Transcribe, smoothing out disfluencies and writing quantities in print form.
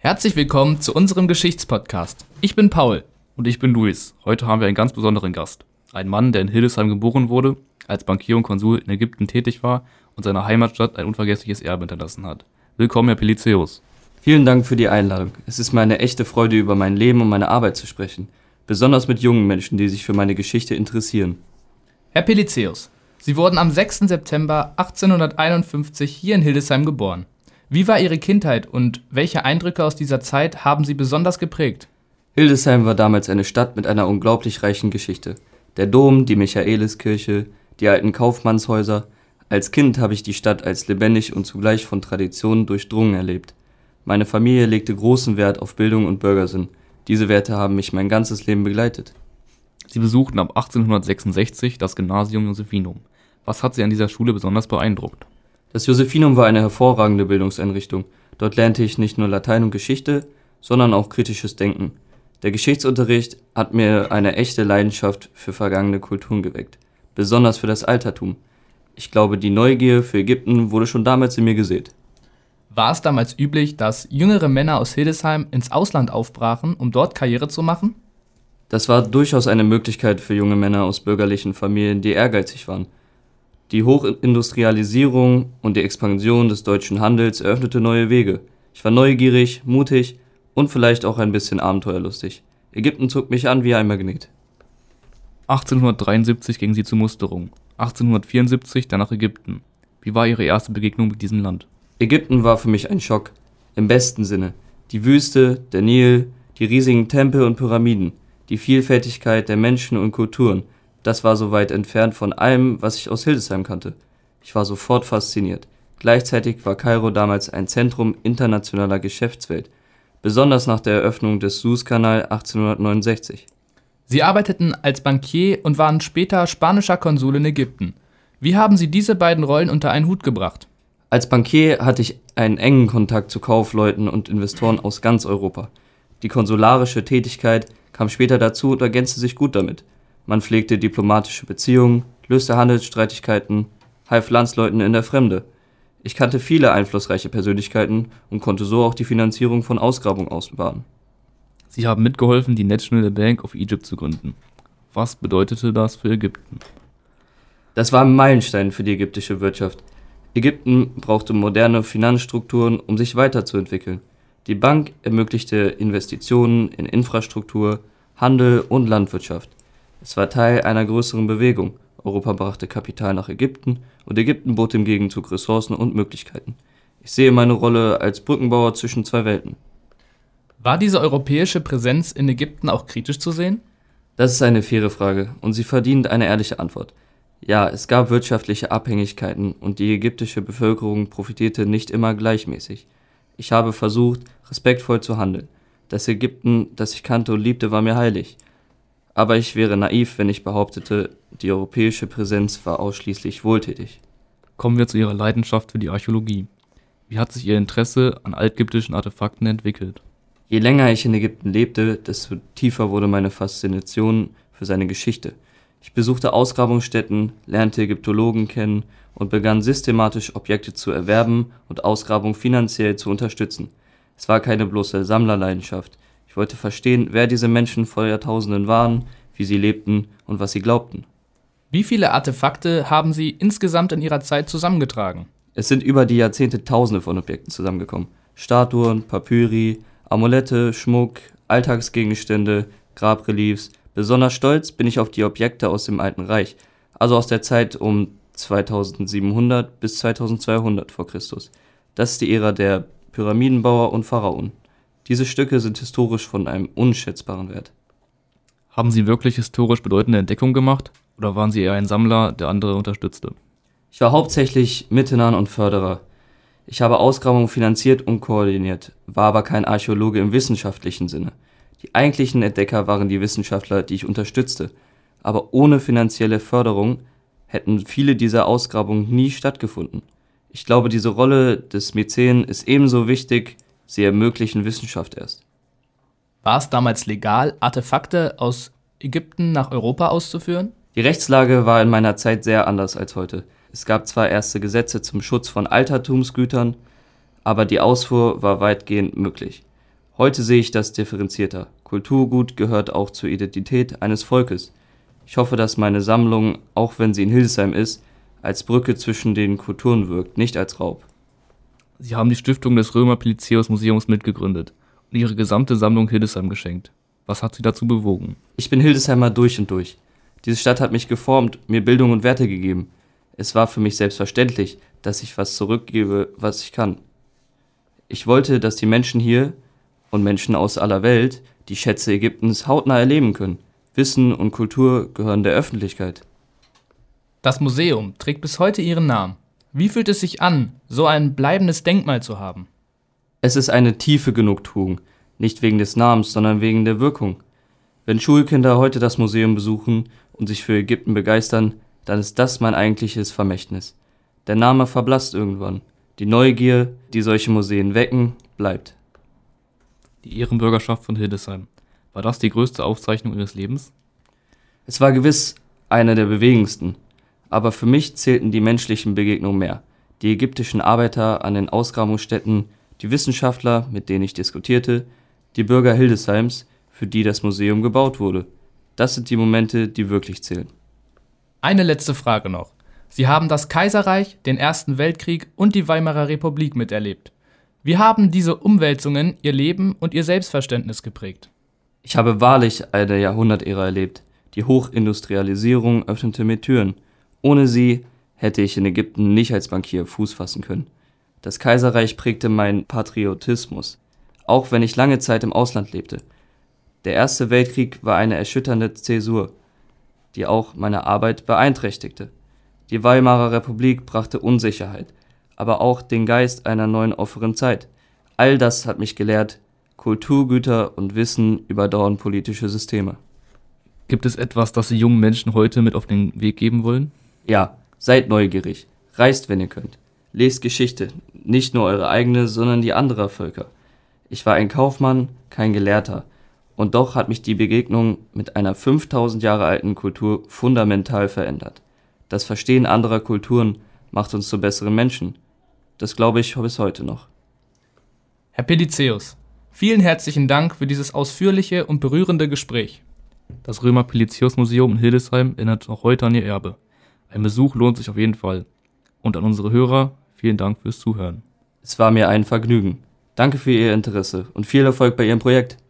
Herzlich willkommen zu unserem Geschichtspodcast. Ich bin Paul. Und ich bin Luis. Heute haben wir einen ganz besonderen Gast. Ein Mann, der in Hildesheim geboren wurde, als Bankier und Konsul in Ägypten tätig war und seiner Heimatstadt ein unvergessliches Erbe hinterlassen hat. Willkommen, Herr Pelizeus. Vielen Dank für die Einladung. Es ist mir eine echte Freude, über mein Leben und meine Arbeit zu sprechen. Besonders mit jungen Menschen, die sich für meine Geschichte interessieren. Herr Pelizeus, Sie wurden am 6. September 1851 hier in Hildesheim geboren. Wie war Ihre Kindheit und welche Eindrücke aus dieser Zeit haben Sie besonders geprägt? Hildesheim war damals eine Stadt mit einer unglaublich reichen Geschichte. Der Dom, die Michaeliskirche, die alten Kaufmannshäuser. Als Kind habe ich die Stadt als lebendig und zugleich von Traditionen durchdrungen erlebt. Meine Familie legte großen Wert auf Bildung und Bürgersinn. Diese Werte haben mich mein ganzes Leben begleitet. Sie besuchten ab 1866 das Gymnasium Josephinum. Was hat Sie an dieser Schule besonders beeindruckt? Das Josephinum war eine hervorragende Bildungseinrichtung. Dort lernte ich nicht nur Latein und Geschichte, sondern auch kritisches Denken. Der Geschichtsunterricht hat mir eine echte Leidenschaft für vergangene Kulturen geweckt, besonders für das Altertum. Ich glaube, die Neugier für Ägypten wurde schon damals in mir gesät. War es damals üblich, dass jüngere Männer aus Hildesheim ins Ausland aufbrachen, um dort Karriere zu machen? Das war durchaus eine Möglichkeit für junge Männer aus bürgerlichen Familien, die ehrgeizig waren. Die Hochindustrialisierung und die Expansion des deutschen Handels eröffnete neue Wege. Ich war neugierig, mutig und vielleicht auch ein bisschen abenteuerlustig. Ägypten zog mich an wie ein Magnet. 1873 gingen Sie zur Musterung, 1874 dann nach Ägypten. Wie war Ihre erste Begegnung mit diesem Land? Ägypten war für mich ein Schock, im besten Sinne. Die Wüste, der Nil, die riesigen Tempel und Pyramiden, die Vielfältigkeit der Menschen und Kulturen. Das war so weit entfernt von allem, was ich aus Hildesheim kannte. Ich war sofort fasziniert. Gleichzeitig war Kairo damals ein Zentrum internationaler Geschäftswelt, besonders nach der Eröffnung des Suezkanal 1869. Sie arbeiteten als Bankier und waren später spanischer Konsul in Ägypten. Wie haben Sie diese beiden Rollen unter einen Hut gebracht? Als Bankier hatte ich einen engen Kontakt zu Kaufleuten und Investoren aus ganz Europa. Die konsularische Tätigkeit kam später dazu und ergänzte sich gut damit. Man pflegte diplomatische Beziehungen, löste Handelsstreitigkeiten, half Landsleuten in der Fremde. Ich kannte viele einflussreiche Persönlichkeiten und konnte so auch die Finanzierung von Ausgrabungen ausbaden. Sie haben mitgeholfen, die National Bank of Egypt zu gründen. Was bedeutete das für Ägypten? Das war ein Meilenstein für die ägyptische Wirtschaft. Ägypten brauchte moderne Finanzstrukturen, um sich weiterzuentwickeln. Die Bank ermöglichte Investitionen in Infrastruktur, Handel und Landwirtschaft. Es war Teil einer größeren Bewegung. Europa brachte Kapital nach Ägypten und Ägypten bot im Gegenzug Ressourcen und Möglichkeiten. Ich sehe meine Rolle als Brückenbauer zwischen zwei Welten. War diese europäische Präsenz in Ägypten auch kritisch zu sehen? Das ist eine faire Frage und sie verdient eine ehrliche Antwort. Ja, es gab wirtschaftliche Abhängigkeiten und die ägyptische Bevölkerung profitierte nicht immer gleichmäßig. Ich habe versucht, respektvoll zu handeln. Das Ägypten, das ich kannte und liebte, war mir heilig. Aber ich wäre naiv, wenn ich behauptete, die europäische Präsenz war ausschließlich wohltätig. Kommen wir zu Ihrer Leidenschaft für die Archäologie. Wie hat sich Ihr Interesse an altägyptischen Artefakten entwickelt? Je länger ich in Ägypten lebte, desto tiefer wurde meine Faszination für seine Geschichte. Ich besuchte Ausgrabungsstätten, lernte Ägyptologen kennen und begann systematisch Objekte zu erwerben und Ausgrabungen finanziell zu unterstützen. Es war keine bloße Sammlerleidenschaft. Ich wollte verstehen, wer diese Menschen vor Jahrtausenden waren, wie sie lebten und was sie glaubten. Wie viele Artefakte haben Sie insgesamt in Ihrer Zeit zusammengetragen? Es sind über die Jahrzehnte Tausende von Objekten zusammengekommen. Statuen, Papyri, Amulette, Schmuck, Alltagsgegenstände, Grabreliefs. Besonders stolz bin ich auf die Objekte aus dem Alten Reich, also aus der Zeit um 2700 bis 2200 vor Christus. Das ist die Ära der Pyramidenbauer und Pharaonen. Diese Stücke sind historisch von einem unschätzbaren Wert. Haben Sie wirklich historisch bedeutende Entdeckungen gemacht oder waren Sie eher ein Sammler, der andere unterstützte? Ich war hauptsächlich Mittenahn und Förderer. Ich habe Ausgrabungen finanziert und koordiniert, war aber kein Archäologe im wissenschaftlichen Sinne. Die eigentlichen Entdecker waren die Wissenschaftler, die ich unterstützte. Aber ohne finanzielle Förderung hätten viele dieser Ausgrabungen nie stattgefunden. Ich glaube, diese Rolle des Mäzen ist ebenso wichtig, sie ermöglichen Wissenschaft erst. War es damals legal, Artefakte aus Ägypten nach Europa auszuführen? Die Rechtslage war in meiner Zeit sehr anders als heute. Es gab zwar erste Gesetze zum Schutz von Altertumsgütern, aber die Ausfuhr war weitgehend möglich. Heute sehe ich das differenzierter. Kulturgut gehört auch zur Identität eines Volkes. Ich hoffe, dass meine Sammlung, auch wenn sie in Hildesheim ist, als Brücke zwischen den Kulturen wirkt, nicht als Raub. Sie haben die Stiftung des Römer-Pelizaeus-Museums mitgegründet und ihre gesamte Sammlung Hildesheim geschenkt. Was hat Sie dazu bewogen? Ich bin Hildesheimer durch und durch. Diese Stadt hat mich geformt, mir Bildung und Werte gegeben. Es war für mich selbstverständlich, dass ich was zurückgebe, was ich kann. Ich wollte, dass die Menschen hier und Menschen aus aller Welt die Schätze Ägyptens hautnah erleben können. Wissen und Kultur gehören der Öffentlichkeit. Das Museum trägt bis heute Ihren Namen. Wie fühlt es sich an, so ein bleibendes Denkmal zu haben? Es ist eine tiefe Genugtuung, nicht wegen des Namens, sondern wegen der Wirkung. Wenn Schulkinder heute das Museum besuchen und sich für Ägypten begeistern, dann ist das mein eigentliches Vermächtnis. Der Name verblasst irgendwann. Die Neugier, die solche Museen wecken, bleibt. Die Ehrenbürgerschaft von Hildesheim. War das die größte Auszeichnung Ihres Lebens? Es war gewiss eine der bewegendsten, aber für mich zählten die menschlichen Begegnungen mehr. Die ägyptischen Arbeiter an den Ausgrabungsstätten, die Wissenschaftler, mit denen ich diskutierte, die Bürger Hildesheims, für die das Museum gebaut wurde. Das sind die Momente, die wirklich zählen. Eine letzte Frage noch. Sie haben das Kaiserreich, den Ersten Weltkrieg und die Weimarer Republik miterlebt. Wie haben diese Umwälzungen Ihr Leben und Ihr Selbstverständnis geprägt? Ich habe wahrlich eine Jahrhundertära erlebt. Die Hochindustrialisierung öffnete mir Türen. Ohne sie hätte ich in Ägypten nicht als Bankier Fuß fassen können. Das Kaiserreich prägte meinen Patriotismus, auch wenn ich lange Zeit im Ausland lebte. Der Erste Weltkrieg war eine erschütternde Zäsur, die auch meine Arbeit beeinträchtigte. Die Weimarer Republik brachte Unsicherheit, aber auch den Geist einer neuen offenen Zeit. All das hat mich gelehrt, Kulturgüter und Wissen überdauern politische Systeme. Gibt es etwas, das Sie jungen Menschen heute mit auf den Weg geben wollen? Ja, seid neugierig, reist, wenn ihr könnt. Lest Geschichte, nicht nur eure eigene, sondern die anderer Völker. Ich war ein Kaufmann, kein Gelehrter. Und doch hat mich die Begegnung mit einer 5000 Jahre alten Kultur fundamental verändert. Das Verstehen anderer Kulturen macht uns zu besseren Menschen. Das glaube ich bis heute noch. Herr Pelizaeus, vielen herzlichen Dank für dieses ausführliche und berührende Gespräch. Das Römer-Pelizaeus-Museum in Hildesheim erinnert noch heute an ihr Erbe. Ein Besuch lohnt sich auf jeden Fall. Und an unsere Hörer, vielen Dank fürs Zuhören. Es war mir ein Vergnügen. Danke für Ihr Interesse und viel Erfolg bei Ihrem Projekt.